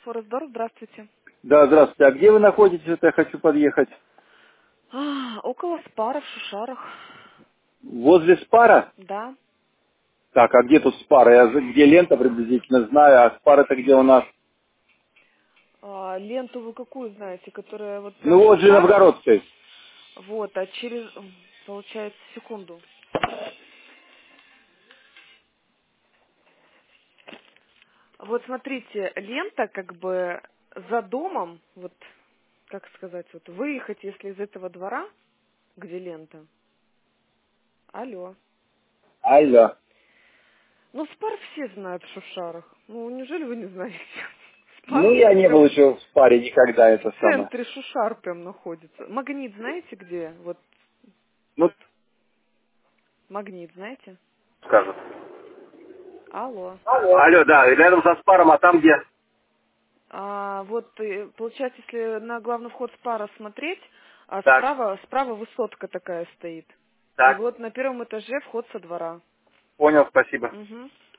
Форестдор, здравствуйте. Да, здравствуйте. А где вы находитесь? Вот я хочу подъехать. Около Спара в Шушарах. Возле Спара? Да. Так, а где тут Спара? Где лента приблизительно знаю, а Спар это где у нас? Ленту вы какую знаете, которая вот прям Ну в вот же Шушарах? Новгородской. Вот, а через, получается, секунду. Вот смотрите, лента как бы за домом, вот, как сказать, вот выехать, если из этого двора, где лента. Алло. Алло. Ну, Спар все знают в Шушарах. Ну, неужели вы не знаете? Спар Ну, я вот не прям был еще в Спаре никогда, это в самое. центре Шушар прям находится. Магнит знаете где? Вот Ну, Магнит, знаете? скажут. Алло. Алло, да, рядом со Спаром, а там где? Вот, получается, если на главный вход с пара смотреть, Так, справа высотка такая стоит. И так, вот на первом этаже вход со двора. понял, спасибо. Угу.